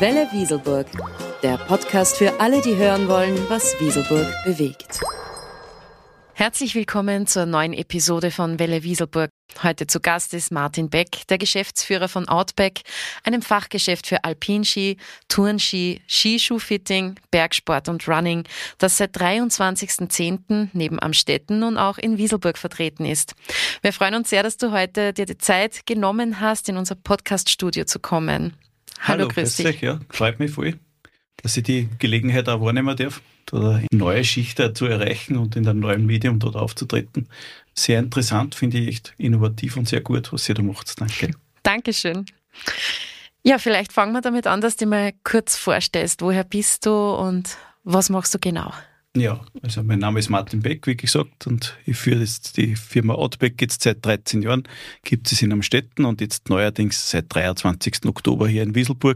Welle Wieselburg, der Podcast für alle, die hören wollen, was Wieselburg bewegt. Herzlich willkommen zur neuen Episode von Welle Wieselburg. Heute zu Gast ist Martin Beck, der Geschäftsführer von Outback, einem Fachgeschäft für Alpinski, Tourenski, Skischuhfitting, Bergsport und Running, das seit 23.10. neben Amstetten nun auch in Wieselburg vertreten ist. Wir freuen uns sehr, dass du heute dir die Zeit genommen hast, in unser Podcast-Studio zu kommen. Hallo, grüß dich. Ja, freut mich voll, dass ich die Gelegenheit auch wahrnehmen darf, da eine neue Schicht zu erreichen und in einem neuen Medium dort aufzutreten. Sehr interessant, finde ich echt innovativ und sehr gut, was ihr da macht. Danke. Dankeschön. Ja, vielleicht fangen wir damit an, dass du mal kurz vorstellst. Woher bist du und was machst du genau? Ja, also mein Name ist Martin Beck, wie gesagt, und ich führe jetzt die Firma Outback jetzt seit 13 Jahren, gibt es in Amstetten und jetzt neuerdings seit 23. Oktober hier in Wieselburg.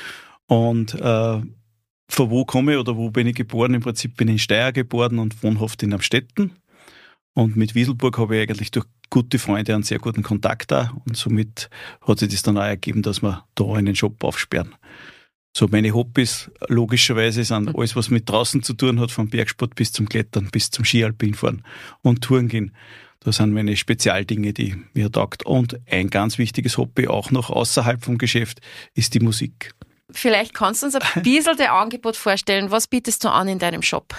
Und von wo komme ich oder wo bin ich geboren? Im Prinzip bin ich in Steyr geboren und wohnhaft in Amstetten. Und mit Wieselburg habe ich eigentlich durch gute Freunde einen sehr guten Kontakt da und somit hat sich das dann auch ergeben, dass wir da einen Shop aufsperren. So, meine Hobbys logischerweise sind alles, was mit draußen zu tun hat, vom Bergsport bis zum Klettern, bis zum Skialpinfahren und Touren gehen. Das sind meine Spezialdinge, die mir taugt. Und ein ganz wichtiges Hobby, auch noch außerhalb vom Geschäft, ist die Musik. Vielleicht kannst du uns ein bisschen dein Angebot vorstellen. Was bietest du an in deinem Shop?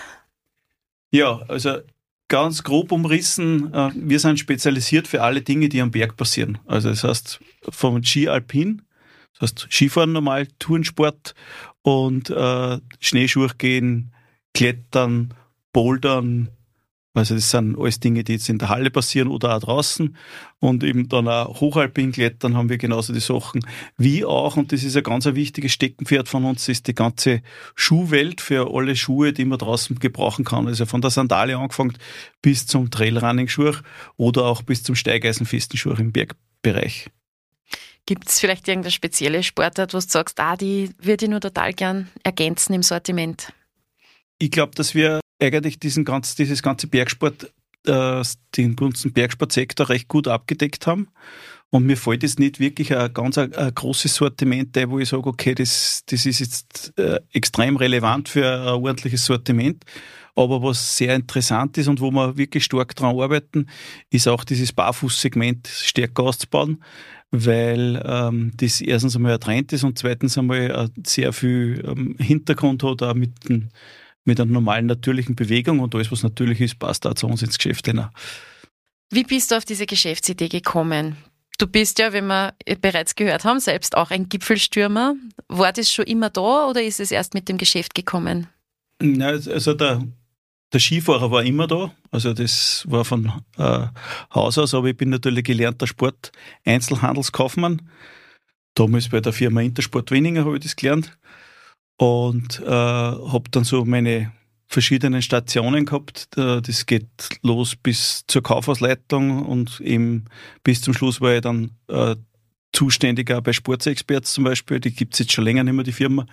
Ja, also ganz grob umrissen, wir sind spezialisiert für alle Dinge, die am Berg passieren. Also das heißt, vom Ski-Alpin, das heißt Skifahren normal, Tourensport und Schneeschuh gehen, Klettern, Bouldern. Also das sind alles Dinge, die jetzt in der Halle passieren oder auch draußen. Und eben dann auch Hochalpin-Klettern haben wir genauso die Sachen. Wie auch, und das ist ein ganz wichtiges Steckenpferd von uns, ist die ganze Schuhwelt für alle Schuhe, die man draußen gebrauchen kann. Also von der Sandale angefangen bis zum Trailrunning-Schuh oder auch bis zum steigeisenfesten Schuh im Bergbereich. Gibt es vielleicht irgendeine spezielle Sportart, wo du sagst, die würde ich nur total gern ergänzen im Sortiment? Ich glaube, dass wir eigentlich dieses ganze Bergsport, den ganzen Bergsportsektor recht gut abgedeckt haben. Und mir fällt jetzt nicht wirklich ein großes Sortiment ein, wo ich sage, okay, das ist jetzt extrem relevant für ein ordentliches Sortiment. Aber was sehr interessant ist und wo wir wirklich stark daran arbeiten, ist auch dieses Barfußsegment stärker auszubauen, weil das erstens einmal ein Trend ist und zweitens einmal sehr viel Hintergrund hat, auch mit einer normalen, natürlichen Bewegung und alles, was natürlich ist, passt auch zu uns ins Geschäft. Wie bist du auf diese Geschäftsidee gekommen? Du bist ja, wie wir bereits gehört haben, selbst auch ein Gipfelstürmer. War das schon immer da oder ist es erst mit dem Geschäft gekommen? Ja, also der Skifahrer war immer da, also das war von Haus aus, aber ich bin natürlich gelernter Sport-Einzelhandelskaufmann. Damals bei der Firma Intersport Wenninger habe ich das gelernt. Und habe dann so meine verschiedenen Stationen gehabt. Das geht los bis zur Kaufhausleitung und eben bis zum Schluss war ich dann zuständig auch bei Sportsexperts zum Beispiel. Die gibt es jetzt schon länger nicht mehr, die Firma,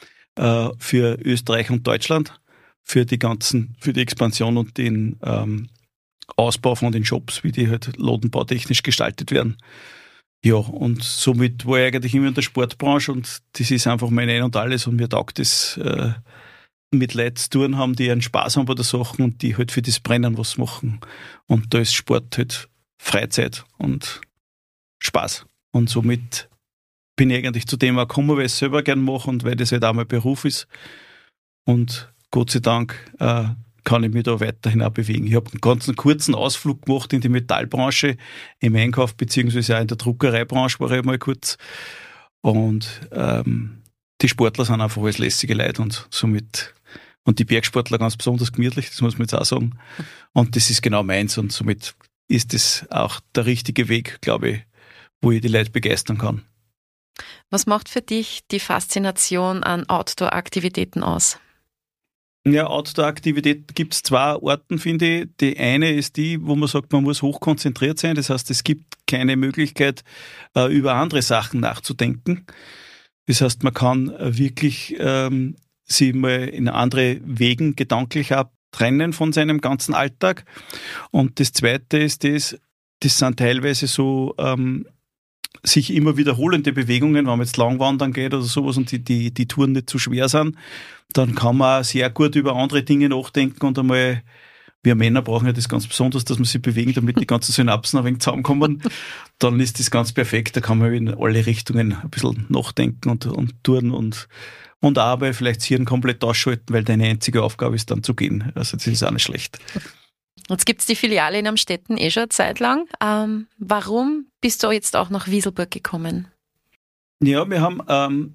für Österreich und Deutschland, für die Expansion und den Ausbau von den Shops, wie die halt ladenbautechnisch gestaltet werden. Ja, und somit war ich eigentlich immer in der Sportbranche und das ist einfach mein Ein und Alles und mir taugt es, mit Leuten zu tun haben, die einen Spaß haben bei der Sache und die halt für das Brennen was machen. Und da ist Sport halt Freizeit und Spaß. Und somit bin ich eigentlich zu dem auch gekommen, weil ich es selber gerne mache und weil das halt auch mein Beruf ist. Und Gott sei Dank kann ich mich da weiterhin auch bewegen. Ich habe einen ganz kurzen Ausflug gemacht in die Metallbranche, im Einkauf beziehungsweise auch in der Druckereibranche war ich mal kurz. Und die Sportler sind einfach alles lässige Leute und somit, und die Bergsportler ganz besonders gemütlich, das muss man jetzt auch sagen. Und das ist genau meins und somit ist das auch der richtige Weg, glaube ich, wo ich die Leute begeistern kann. Was macht für dich die Faszination an Outdoor-Aktivitäten aus? Ja, Outdoor-Aktivität gibt es zwei Arten, finde ich. Die eine ist die, wo man sagt, man muss hochkonzentriert sein. Das heißt, es gibt keine Möglichkeit, über andere Sachen nachzudenken. Das heißt, man kann wirklich sich mal in andere Wegen gedanklich abtrennen von seinem ganzen Alltag. Und das zweite ist das sind teilweise so sich immer wiederholende Bewegungen, wenn man jetzt Langwandern geht oder sowas und die Touren nicht zu schwer sind, dann kann man auch sehr gut über andere Dinge nachdenken und einmal, wir Männer brauchen ja das ganz besonders, dass man sich bewegen, damit die ganzen Synapsen ein wenig zusammenkommen. Dann ist das ganz perfekt, da kann man in alle Richtungen ein bisschen nachdenken und tun und auch mal vielleicht das Hirn komplett ausschalten, weil deine einzige Aufgabe ist dann zu gehen. Also das ist auch nicht schlecht. Jetzt gibt es die Filiale in Amstetten schon eine Zeit lang. Warum bist du jetzt auch nach Wieselburg gekommen? Ja, wir haben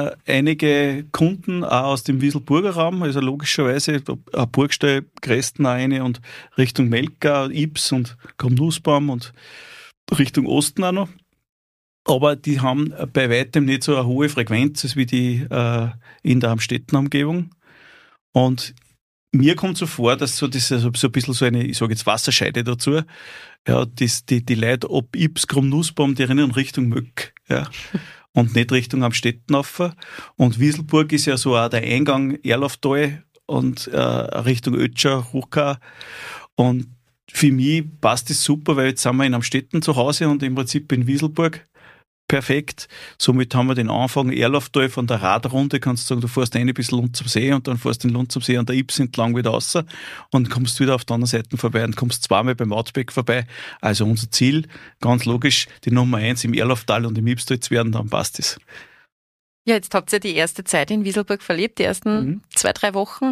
einige Kunden auch aus dem Wieselburger Raum, also logischerweise Burgstall, Gresten auch eine und Richtung Melka, Ibs und Nussbaum und Richtung Osten auch noch. Aber die haben bei weitem nicht so eine hohe Frequenz als wie die in der Amstetten-Umgebung. Und mir kommt so vor, dass so ein bisschen so eine, ich sage jetzt Wasserscheide dazu, ja, die Leute ab Ibs, Nussbaum, die rennen Richtung Möck, ja, und nicht Richtung Amstetten rauf. Und Wieselburg ist ja so auch der Eingang Erlauftal und Richtung Ötscher, Hochkau. Und für mich passt das super, weil jetzt sind wir in Amstetten zu Hause und im Prinzip in Wieselburg. Perfekt. Somit haben wir den Anfang Erlauftal von der Radrunde, kannst du sagen, du fährst ein bis Lund zum See und dann fährst du den Lund zum See an der Ibs entlang wieder raus und kommst wieder auf der anderen Seite vorbei und kommst zweimal beim Mautbeck vorbei. Also unser Ziel, ganz logisch, die Nummer 1 im Erlauftal und im Ibstal zu werden, dann passt es. Ja, jetzt habt ihr die erste Zeit in Wieselburg verlebt, die ersten 2-3 Wochen.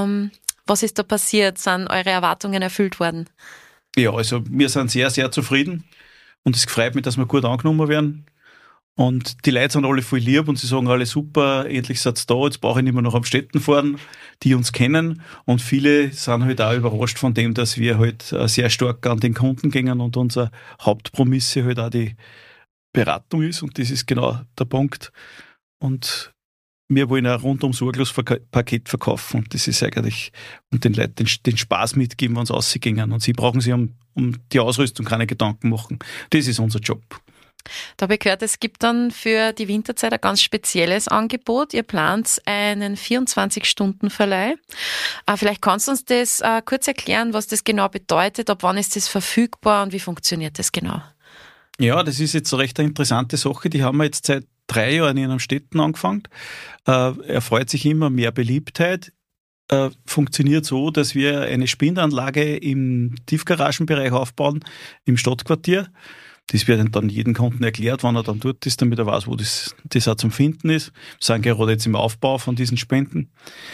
Was ist da passiert? Sind eure Erwartungen erfüllt worden? Ja, also wir sind sehr, sehr zufrieden und es freut mich, dass wir gut angenommen werden. Und die Leute sind alle voll lieb und sie sagen alle super, endlich seid ihr da, jetzt brauche ich nicht mehr nach Amstetten fahren, die uns kennen. Und viele sind halt auch überrascht von dem, dass wir halt sehr stark an den Kunden gehen und unsere Hauptprämisse halt auch die Beratung ist. Und das ist genau der Punkt. Und wir wollen ein rundum sorglos Paket verkaufen. Und das ist eigentlich, und den Leuten den Spaß mitgeben, wenn sie rausgehen. Und sie brauchen sich um die Ausrüstung keine Gedanken machen. Das ist unser Job. Da habe ich gehört, es gibt dann für die Winterzeit ein ganz spezielles Angebot. Ihr plant einen 24-Stunden-Verleih. Vielleicht kannst du uns das kurz erklären, was das genau bedeutet, ab wann ist das verfügbar und wie funktioniert das genau? Ja, das ist jetzt eine recht interessante Sache. Die haben wir jetzt seit 3 Jahren in Amstetten angefangen. Erfreut sich immer mehr Beliebtheit. Funktioniert so, dass wir eine Spindelanlage im Tiefgaragenbereich aufbauen, im Stadtquartier. Das wird dann jedem Kunden erklärt, wann er dann dort ist, damit er weiß, wo das auch zum Finden ist. Wir sind gerade jetzt im Aufbau von diesen Spenden.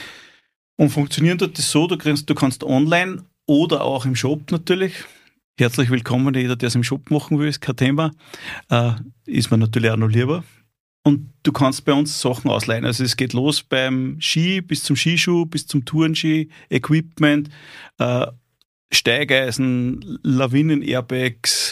Und funktioniert dort das so, du kannst online oder auch im Shop natürlich. Herzlich willkommen, jeder, der es im Shop machen will, ist kein Thema. Ist mir natürlich auch noch lieber. Und du kannst bei uns Sachen ausleihen. Also es geht los beim Ski bis zum Skischuh, bis zum Tourenski, Equipment, Steigeisen, Lawinen-Airbags,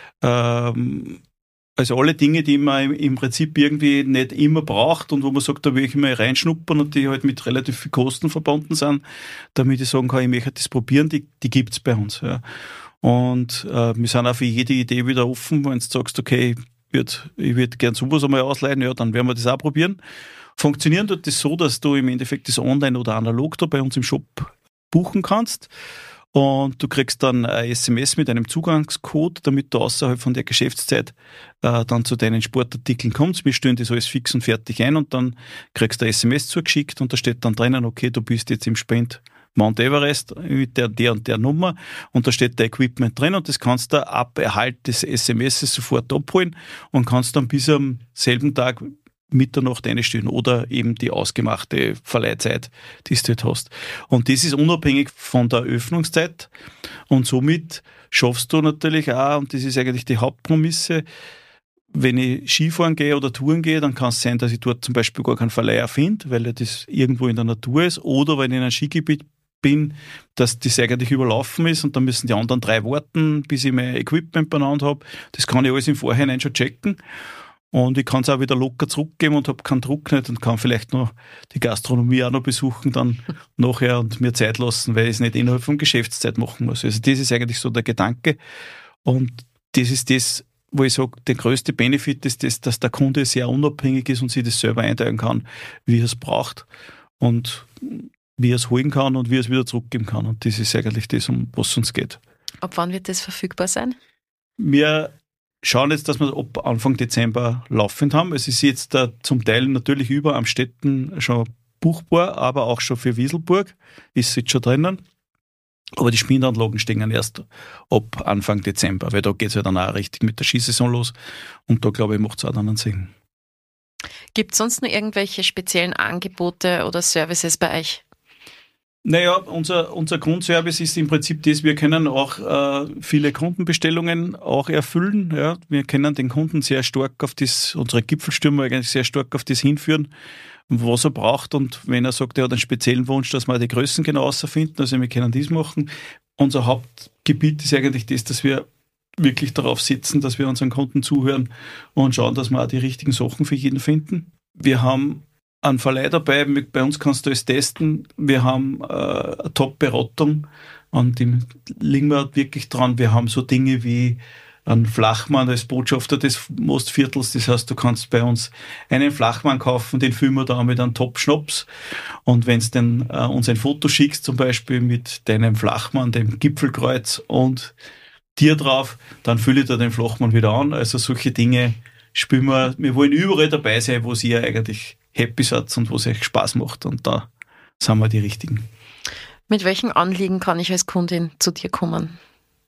also alle Dinge, die man im Prinzip irgendwie nicht immer braucht und wo man sagt, da will ich mal reinschnuppern und die halt mit relativ viel Kosten verbunden sind, damit ich sagen kann, ich möchte das probieren, die gibt's bei uns. Ja. Und wir sind auch für jede Idee wieder offen, wenn du sagst, okay, ich würd gern sowas einmal ausleihen, ja, dann werden wir das auch probieren. Funktionieren tut das so, dass du im Endeffekt das online oder analog da bei uns im Shop buchen kannst. Und du kriegst dann ein SMS mit einem Zugangscode, damit du außerhalb von der Geschäftszeit dann zu deinen Sportartikeln kommst. Wir stellen das alles fix und fertig ein und dann kriegst du ein SMS zugeschickt und da steht dann drinnen, okay, du bist jetzt im Sprint Mount Everest mit der und der Nummer und da steht der Equipment drin und das kannst du ab Erhalt des SMS sofort abholen und kannst dann bis am selben Tag Mitternacht einstellen oder eben die ausgemachte Verleihzeit, die du halt hast. Und das ist unabhängig von der Öffnungszeit und somit schaffst du natürlich auch, und das ist eigentlich die Hauptprämisse, wenn ich Skifahren gehe oder Touren gehe, dann kann es sein, dass ich dort zum Beispiel gar keinen Verleiher finde, weil das irgendwo in der Natur ist, oder wenn ich in einem Skigebiet bin, dass das eigentlich überlaufen ist und dann müssen die anderen 3 warten, bis ich mein Equipment beieinander habe. Das kann ich alles im Vorhinein schon checken. Und ich kann es auch wieder locker zurückgeben und habe keinen Druck nicht und kann vielleicht noch die Gastronomie auch noch besuchen dann nachher und mir Zeit lassen, weil ich es nicht innerhalb von Geschäftszeit machen muss. Also das ist eigentlich so der Gedanke. Und das ist das, wo ich sage, der größte Benefit ist das, dass der Kunde sehr unabhängig ist und sich das selber einteilen kann, wie er es braucht und wie er es holen kann und wie er es wieder zurückgeben kann. Und das ist eigentlich das, um was es uns geht. Ab wann wird das verfügbar sein? Wir schauen jetzt, dass wir ab Anfang Dezember laufend haben. Es ist jetzt zum Teil natürlich über am Städten schon buchbar, aber auch schon für Wieselburg ist jetzt schon drinnen. Aber die Spielanlagen stehen erst ab Anfang Dezember, weil da geht es ja dann auch richtig mit der Skisaison los. Und da, glaube ich, macht es auch dann einen Sinn. Gibt es sonst noch irgendwelche speziellen Angebote oder Services bei euch? Naja, unser Grundservice ist im Prinzip das, wir können auch viele Kundenbestellungen auch erfüllen. Ja. Wir können den Kunden sehr stark auf das, unsere Gipfelstürmer eigentlich sehr stark auf das hinführen, was er braucht. Und wenn er sagt, er hat einen speziellen Wunsch, dass wir die Größen genau herausfinden, also wir können dies machen. Unser Hauptgebiet ist eigentlich das, dass wir wirklich darauf sitzen, dass wir unseren Kunden zuhören und schauen, dass wir auch die richtigen Sachen für jeden finden. Wir haben einen Verleih dabei, bei uns kannst du es testen. Wir haben eine Top-Beratung und dem liegen wir wirklich dran. Wir haben so Dinge wie einen Flachmann als Botschafter des Mostviertels. Das heißt, du kannst bei uns einen Flachmann kaufen, den füllen wir da mit einem Top-Schnaps. Und wenn du uns ein Foto schickst, zum Beispiel mit deinem Flachmann, dem Gipfelkreuz und dir drauf, dann fülle ich da den Flachmann wieder an. Also solche Dinge spielen wir. Wir wollen überall dabei sein, wo ihr eigentlich happy seid und wo es euch Spaß macht. Und da sind wir die Richtigen. Mit welchen Anliegen kann ich als Kundin zu dir kommen?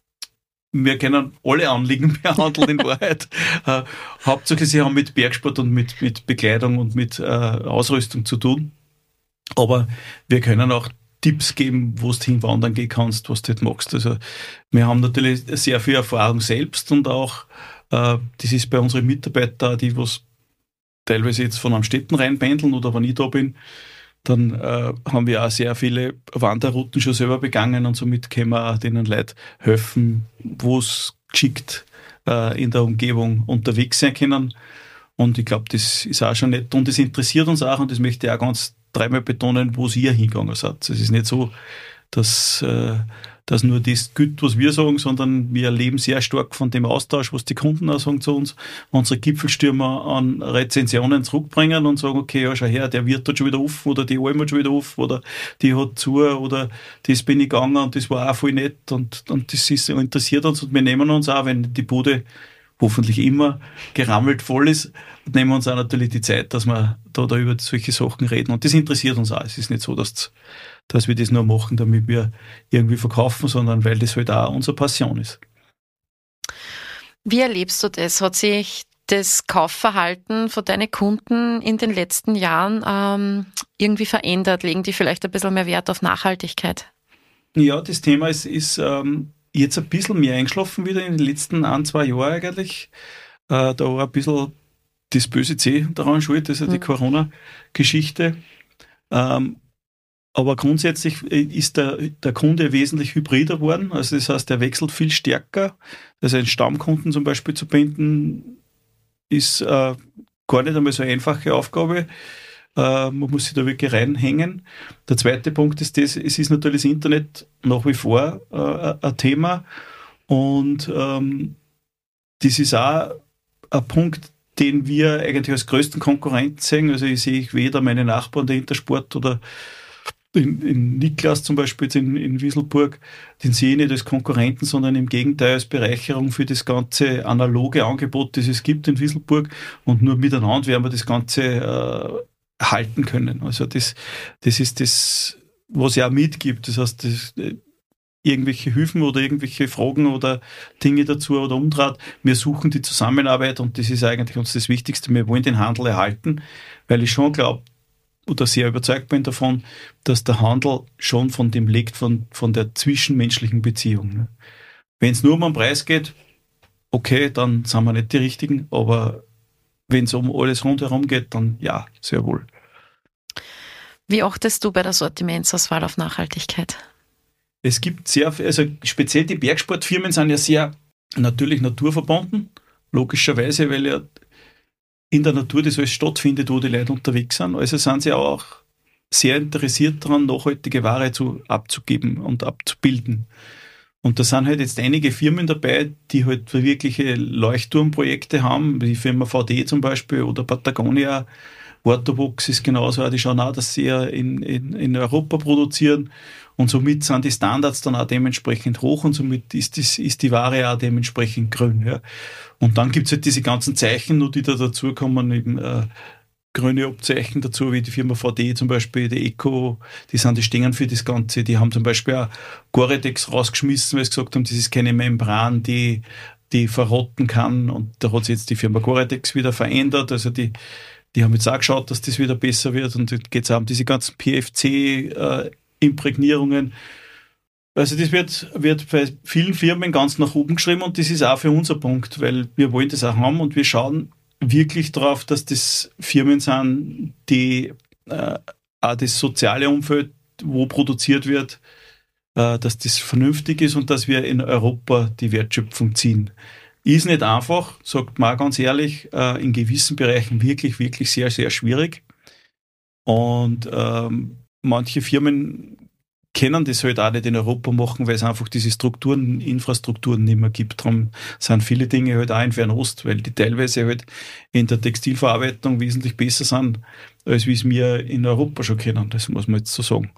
Wir können alle Anliegen behandeln in Wahrheit. Hauptsächlich sie haben mit Bergsport und mit Bekleidung und mit Ausrüstung zu tun. Aber wir können auch Tipps geben, wo du hinwandern gehen kannst, was du nicht magst. Also wir haben natürlich sehr viel Erfahrung selbst und auch das ist bei unseren Mitarbeitern, die was teilweise jetzt von Amstetten reinpendeln oder wenn ich da bin, dann haben wir auch sehr viele Wanderrouten schon selber begangen und somit können wir auch denen Leuten helfen, wo es geschickt in der Umgebung unterwegs sein können. Und ich glaube, das ist auch schon nett und das interessiert uns auch und das möchte ich auch ganz dreimal betonen, wo ihr hingegangen seid. Es ist nicht so, dass nur das gilt, was wir sagen, sondern wir erleben sehr stark von dem Austausch, was die Kunden auch sagen zu uns. Unsere Gipfelstürmer an Rezensionen zurückbringen und sagen, okay, ja, schau her, der wird dort schon wieder offen oder die Alm hat schon wieder offen oder die hat zu oder das bin ich gegangen und das war auch voll nett und das ist, interessiert uns und wir nehmen uns auch, wenn die Bude hoffentlich immer gerammelt voll ist, nehmen wir uns auch natürlich die Zeit, dass wir da über solche Sachen reden. Und das interessiert uns auch. Es ist nicht so, dass wir das nur machen, damit wir irgendwie verkaufen, sondern weil das halt auch unsere Passion ist. Wie erlebst du das? Hat sich das Kaufverhalten von deinen Kunden in den letzten Jahren irgendwie verändert? Legen die vielleicht ein bisschen mehr Wert auf Nachhaltigkeit? Ja, das Thema ist jetzt ein bisschen mehr eingeschlafen wieder in den letzten 1-2 Jahren eigentlich. Da war ein bisschen das böse C daran schuld, also die Corona-Geschichte. Aber grundsätzlich ist der Kunde wesentlich hybrider geworden. Also das heißt, er wechselt viel stärker. Also einen Stammkunden zum Beispiel zu binden, ist gar nicht einmal so eine einfache Aufgabe. Man muss sich da wirklich reinhängen. Der zweite Punkt ist das, es ist natürlich das Internet nach wie vor ein Thema und das ist auch ein Punkt, den wir eigentlich als größten Konkurrenten sehen. Also ich sehe weder meine Nachbarn der Intersport oder in Niklas zum Beispiel jetzt in Wieselburg, den sehe ich nicht als Konkurrenten, sondern im Gegenteil als Bereicherung für das ganze analoge Angebot, das es gibt in Wieselburg und nur miteinander werden wir das Ganze halten können. Also das ist das, was ja auch mitgibt. Das heißt, irgendwelche Hilfen oder irgendwelche Fragen oder Dinge dazu oder umdraht. Wir suchen die Zusammenarbeit und das ist eigentlich uns das Wichtigste. Wir wollen den Handel erhalten, weil ich schon glaube oder sehr überzeugt bin davon, dass der Handel schon von dem lebt, von der zwischenmenschlichen Beziehung. Wenn es nur um den Preis geht, okay, dann sind wir nicht die Richtigen, aber wenn es um alles rundherum geht, dann ja, sehr wohl. Wie achtest du bei der Sortimentsauswahl auf Nachhaltigkeit? Es gibt also speziell die Bergsportfirmen sind ja sehr natürlich naturverbunden, logischerweise, weil ja in der Natur das alles stattfindet, wo die Leute unterwegs sind. Also sind sie auch sehr interessiert daran, nachhaltige Ware abzugeben und abzubilden. Und da sind halt jetzt einige Firmen dabei, die halt wirkliche Leuchtturmprojekte haben, wie die Firma VD zum Beispiel oder Patagonia. Waterbox ist genauso, die schauen auch, dass sie ja in Europa produzieren Und somit sind die Standards dann auch dementsprechend hoch und somit ist die Ware auch dementsprechend grün. Ja. Und dann gibt's halt diese ganzen Zeichen, die da dazukommen, eben grüne Abzeichen dazu, wie die Firma VD zum Beispiel, die Eco, die stehen für das Ganze. Die haben zum Beispiel auch Gore-Tex rausgeschmissen, weil sie gesagt haben, das ist keine Membran, die verrotten kann. Und da hat sich jetzt die Firma Gore-Tex wieder verändert. Also die haben jetzt auch geschaut, dass das wieder besser wird. Und jetzt geht es auch um diese ganzen PFC-Imprägnierungen. Also das wird bei vielen Firmen ganz nach oben geschrieben und das ist auch für uns ein Punkt, weil wir wollen das auch haben und wir schauen wirklich darauf, dass das Firmen sind, die auch das soziale Umfeld, wo produziert wird, dass das vernünftig ist und dass wir in Europa die Wertschöpfung ziehen. Ist nicht einfach, sagt man ganz ehrlich, in gewissen Bereichen wirklich, wirklich sehr, sehr schwierig. Und manche Firmen können das halt auch nicht in Europa machen, weil es einfach diese Strukturen, Infrastrukturen nicht mehr gibt. Darum sind viele Dinge halt auch in Fernost, weil die teilweise halt in der Textilverarbeitung wesentlich besser sind, als wie es wir in Europa schon kennen. Das muss man jetzt so sagen.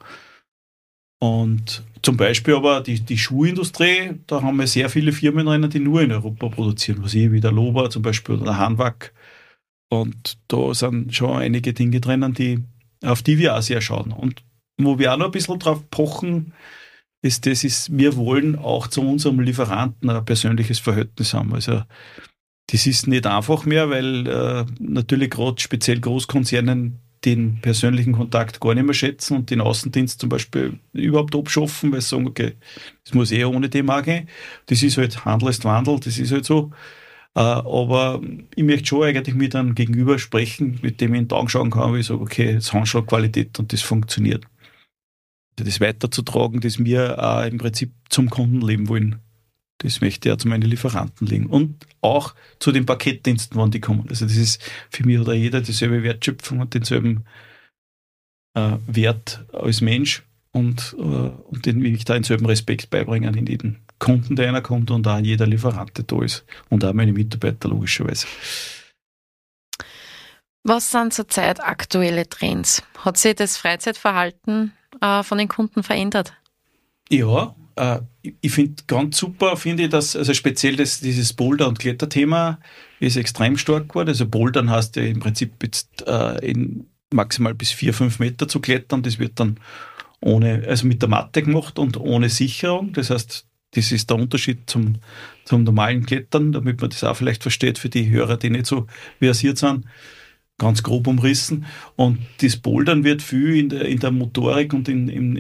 Und zum Beispiel aber die Schuhindustrie, da haben wir sehr viele Firmen drin, die nur in Europa produzieren, was wie der Lober zum Beispiel oder der Hanwag. Und da sind schon einige Dinge drinnen, auf die wir auch sehr schauen. Und wo wir auch noch ein bisschen drauf pochen, wir wollen auch zu unserem Lieferanten ein persönliches Verhältnis haben. Also das ist nicht einfach mehr, weil natürlich gerade speziell Großkonzernen den persönlichen Kontakt gar nicht mehr schätzen und den Außendienst zum Beispiel überhaupt abschaffen, weil sie sagen, okay, das muss ohne dem auch gehen. Das ist halt Handel ist Wandel, das ist halt so. Aber ich möchte schon eigentlich mit einem Gegenüber sprechen, mit dem ich in den Tag schauen kann, wo ich sage, okay, das Handschlagqualität und das funktioniert. Das weiterzutragen, das wir auch im Prinzip zum Kunden leben wollen. Das möchte ich auch zu meinen Lieferanten legen. Und auch zu den Paketdiensten, wann die kommen. Also das ist für mich oder jeder dieselbe Wertschöpfung und denselben Wert als Mensch und den will ich da denselben Respekt beibringen in jeden Kunden, der einer kommt und auch in jeder Lieferant, der da ist. Und auch meine Mitarbeiter logischerweise. Was sind zurzeit aktuelle Trends? Hat sich das Freizeitverhalten von den Kunden verändert? Ja, ich finde ganz super, dass also speziell dieses Boulder- und Kletterthema ist extrem stark geworden. Also Bouldern heißt ja im Prinzip jetzt in maximal bis 4-5 Meter zu klettern. Das wird dann mit der Matte gemacht und ohne Sicherung. Das heißt, das ist der Unterschied zum normalen Klettern, damit man das auch vielleicht versteht für die Hörer, die nicht so versiert sind. Ganz grob umrissen. Und das Bouldern wird viel in der Motorik und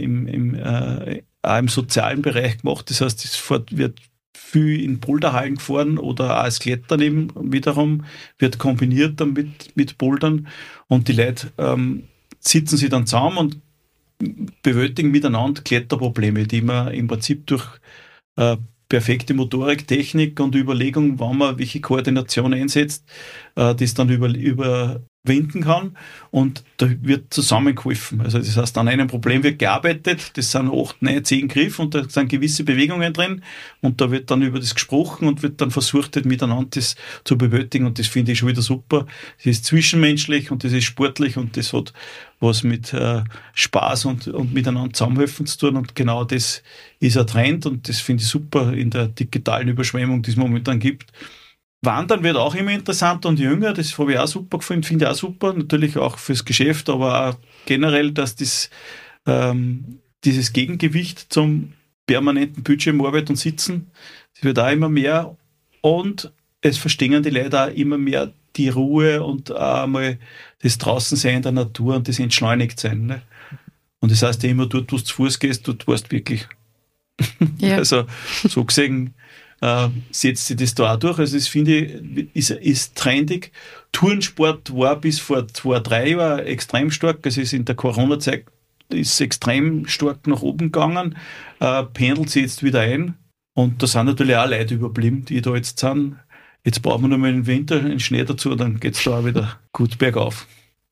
auch im sozialen Bereich gemacht. Das heißt, es wird viel in Boulderhallen gefahren oder auch als Klettern eben wiederum, wird kombiniert dann mit Bouldern. Und die Leute sitzen sich dann zusammen und bewältigen miteinander Kletterprobleme, die man im Prinzip durch perfekte Motorik, Technik und Überlegung, wann man welche Koordination einsetzt, das dann überwinden kann und da wird zusammengeholfen. Also das heißt, an einem Problem wird gearbeitet, das sind 8, 9, 10 Griffe und da sind gewisse Bewegungen drin und da wird dann über das gesprochen und wird dann versucht, miteinander das zu bewältigen und das finde ich schon wieder super. Das ist zwischenmenschlich und das ist sportlich und das hat was mit Spaß und miteinander zusammenhelfen zu tun und genau das ist ein Trend und das finde ich super in der digitalen Überschwemmung, die es momentan gibt. Wandern wird auch immer interessanter und jünger, das habe ich auch super gefunden, finde ich auch super, natürlich auch fürs Geschäft, aber auch generell, dass dieses Gegengewicht zum permanenten Bildschirmarbeit und Sitzen, das wird auch immer mehr und es verstehen die Leute auch immer mehr die Ruhe und auch mal das Draußensein in der Natur und das Entschleunigtsein. Ne? Und das heißt ja immer, dort, wo du zu Fuß gehst, dort warst du wirklich. Ja. Also so gesehen setzt sich das da auch durch. Also das finde ich, ist trendig. Turnsport war bis vor 2-3 Jahren extrem stark. Also ist in der Corona-Zeit ist extrem stark nach oben gegangen. Pendelt sich jetzt wieder ein. Und da sind natürlich auch Leute überblieben, die da jetzt sind. Jetzt brauchen wir noch mal den Winter, den Schnee dazu, dann geht es da auch wieder gut bergauf.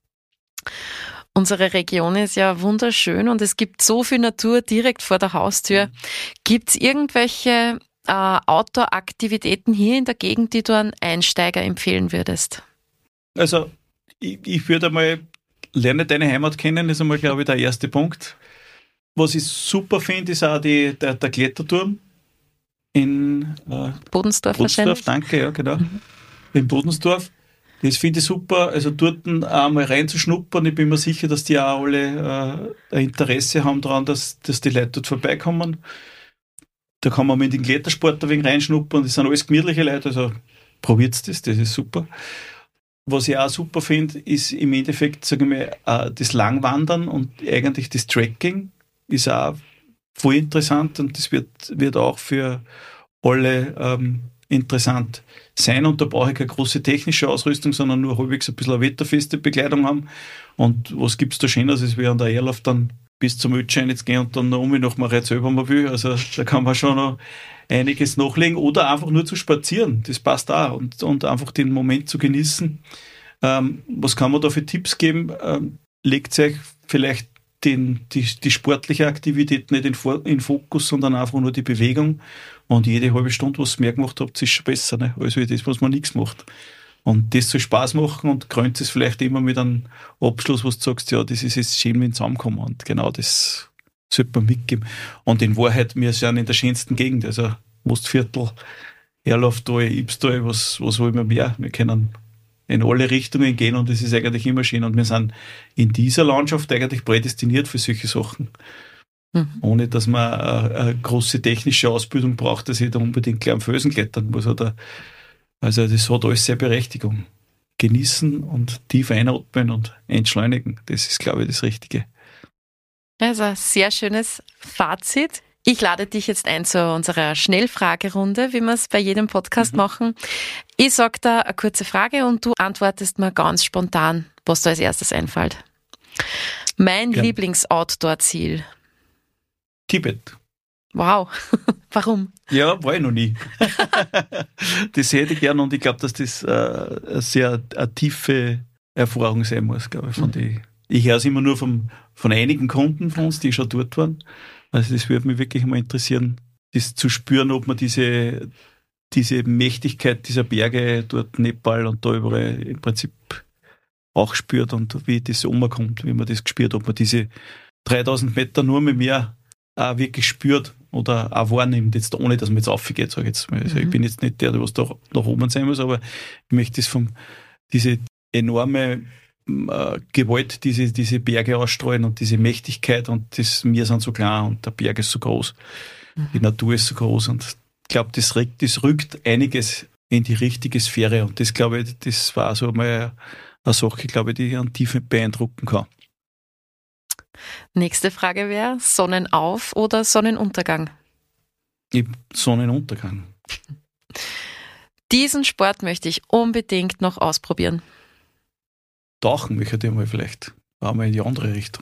Unsere Region ist ja wunderschön und es gibt so viel Natur direkt vor der Haustür. Gibt es irgendwelche Outdoor-Aktivitäten hier in der Gegend, die du an Einsteiger empfehlen würdest? Also ich würde einmal, lerne deine Heimat kennen, ist einmal, glaube ich, der erste Punkt. Was ich super finde, ist auch der Kletterturm in Bodensdorf wahrscheinlich. Danke, ja, genau. In Bodensdorf. Das finde ich super. Also dort einmal reinzuschnuppern. Ich bin mir sicher, dass die auch alle ein Interesse haben daran, dass die Leute dort vorbeikommen. Da kann man mit dem Klettersport ein wenig reinschnuppern. Das sind alles gemütliche Leute, also probiert das ist super. Was ich auch super finde, ist im Endeffekt, sage ich mal, das Langwandern und eigentlich das Trekking ist auch voll interessant und das wird auch für alle interessant sein und da brauche ich keine große technische Ausrüstung, sondern nur halbwegs ein bisschen eine wetterfeste Bekleidung haben. Und was gibt es da Schöneres, als wir an der Erlauf dann bis zum Ötschein jetzt gehen und dann noch nach Marit selber mal will. Also da kann man schon noch einiges nachlegen oder einfach nur zu spazieren. Das passt auch und einfach den Moment zu genießen. Was kann man da für Tipps geben? Legt euch vielleicht die sportliche Aktivität nicht in Fokus, sondern einfach nur die Bewegung. Und jede halbe Stunde, was ihr mehr gemacht habt, ist schon besser, ne? Als das, was man nichts macht. Und das soll Spaß machen und krönt es vielleicht immer mit einem Abschluss, wo du sagst, ja, das ist jetzt schön, wenn wir zusammenkommen. Und genau das sollte man mitgeben. Und in Wahrheit, wir sind in der schönsten Gegend, also Mostviertel, Erlauftal, Ibstal, was wollen wir mehr? Wir können in alle Richtungen gehen und das ist eigentlich immer schön. Und wir sind in dieser Landschaft eigentlich prädestiniert für solche Sachen. Ohne dass man eine große technische Ausbildung braucht, dass ich da unbedingt gleich am Felsen klettern muss. Also das hat alles sehr Berechtigung. Genießen und tief einatmen und entschleunigen, das ist, glaube ich, das Richtige. Also ein sehr schönes Fazit. Ich lade dich jetzt ein zu unserer Schnellfragerunde, wie wir es bei jedem Podcast machen. Ich sage da eine kurze Frage und du antwortest mir ganz spontan, was da als erstes einfällt. Mein Lieblings-Outdoor-Ziel? Tibet. Wow. Warum? Ja, war ich noch nie. Das hätte ich gern und ich glaube, dass das eine sehr tiefe Erfahrung sein muss, glaube ich. Ich höre es immer nur von einigen Kunden von uns, die schon dort waren. Also das würde mich wirklich mal interessieren, das zu spüren, ob man diese Mächtigkeit dieser Berge dort, Nepal und da überall im Prinzip auch spürt und wie das umkommt, wie man das gespürt, ob man diese 3000 Meter nur mit mir auch wirklich spürt oder auch wahrnimmt, jetzt ohne, dass man jetzt raufgeht, sage ich jetzt mal. Also ich bin jetzt nicht der was da nach oben sein muss, aber ich möchte das diese enorme Gewalt, diese Berge ausstrahlen und diese Mächtigkeit und wir sind so klein und der Berg ist so groß. Die Natur ist so groß und ich glaube, das rückt einiges in die richtige Sphäre und das, glaube ich, das war so mal eine Sache, glaube ich, die einen tief beeindrucken kann. Nächste Frage wäre, Sonnenauf- oder Sonnenuntergang? Sonnenuntergang. Diesen Sport möchte ich unbedingt noch ausprobieren. Tauchen möchte ich mal vielleicht. Auch mal in die andere Richtung.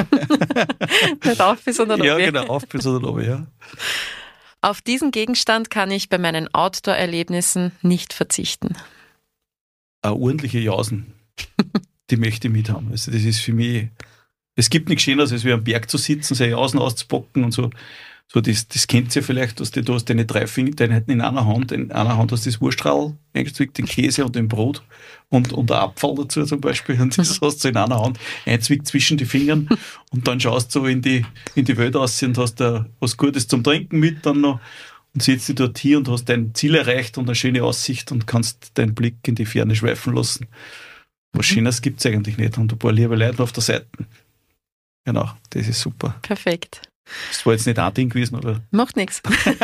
Nicht auf bis oder Ja, genau, auf bis oder ja. Auf diesen Gegenstand kann ich bei meinen Outdoor-Erlebnissen nicht verzichten. Eine ordentliche Jausen, die möchte ich mit haben. Also das ist für mich, es gibt nichts Schöneres, als wie am Berg zu sitzen, seine Jausen auszupacken und so. So das kennt ihr vielleicht, dass du hast deine 3 Finger in einer Hand hast du das Wurstradl eingezwickt, den Käse und den Brot und ein Apfel dazu zum Beispiel und das hast du in einer Hand einzwickt zwischen die Fingern und dann schaust du so in die Welt raus und hast da was Gutes zum Trinken mit dann noch und sitzt dich dort hier und hast dein Ziel erreicht und eine schöne Aussicht und kannst deinen Blick in die Ferne schweifen lassen. Was Schönes gibt es eigentlich nicht und ein paar liebe Leute auf der Seite. Genau, das ist super. Perfekt. Das war jetzt nicht ein Ding gewesen, oder? Macht nichts.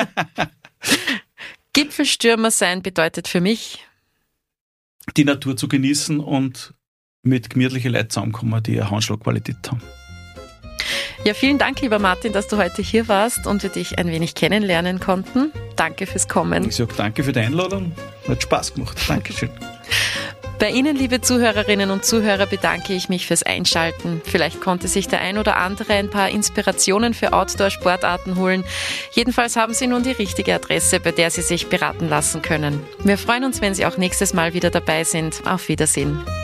Gipfelstürmer sein bedeutet für mich, die Natur zu genießen und mit gemütlichen Leuten zusammenkommen, die eine Handschlagqualität haben. Ja, vielen Dank, lieber Martin, dass du heute hier warst und wir dich ein wenig kennenlernen konnten. Danke fürs Kommen. Ich sage danke für die Einladung. Hat Spaß gemacht. Dankeschön. Bei Ihnen, liebe Zuhörerinnen und Zuhörer, bedanke ich mich fürs Einschalten. Vielleicht konnte sich der ein oder andere ein paar Inspirationen für Outdoor-Sportarten holen. Jedenfalls haben Sie nun die richtige Adresse, bei der Sie sich beraten lassen können. Wir freuen uns, wenn Sie auch nächstes Mal wieder dabei sind. Auf Wiedersehen.